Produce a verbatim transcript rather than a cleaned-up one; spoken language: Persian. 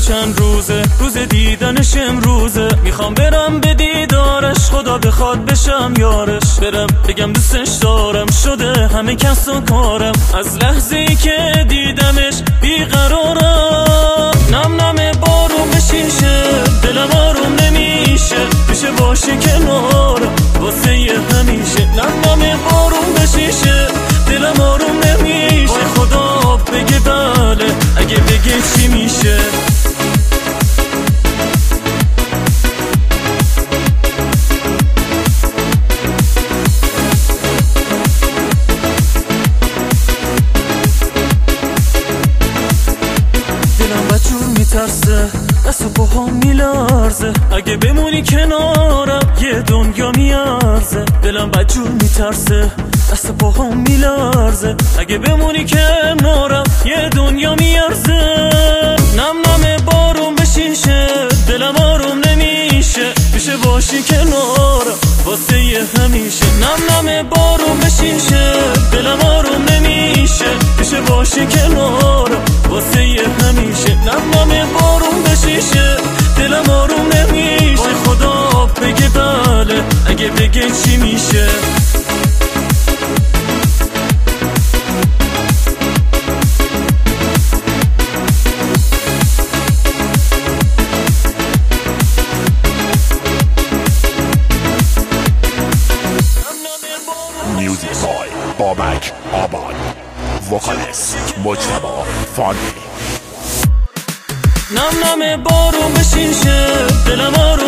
چند روزه، روز دیدنش امروزه. میخوام برم به دیدارش، خدا بخواد بشم یارش. برم بگم دوستش دارم، شده همه کس و کارم. از لحظه ای که دیدمش بیقرارم. نم نم بارون بشیشه، دلم آروم نمیشه. میشه باشه کنارم واسه همیشه. نم نم بارون بشیشه، دلم آروم نمیشه. خدا بگه بله، اگه بگه چی میشه. دلم بچور میترسه، دست و پاهم میلرزه. اگه بمونی کنارم یه دنیا میارزه. دلم بچور میترسه، دست و پاهم میلرزه. اگه بمونی کنارم یه دنیا میارزه. نم نم بارون بشیشه، دلم آروم نمیشه. میشه باشی کنارم واسه همیشه. نم نم بارون بشیشه، دلم آروم نمیشه. میشه باشی کنارم واسه همیشه. نم نم بارون بشیشه، دلم آروم نمیشه. خدا بگه بله، اگه بگه چی میشه. میوزیک بای بابک آباد، وکالیست مجتبی فانی. نم نم بارون بشیشه، دلم آروم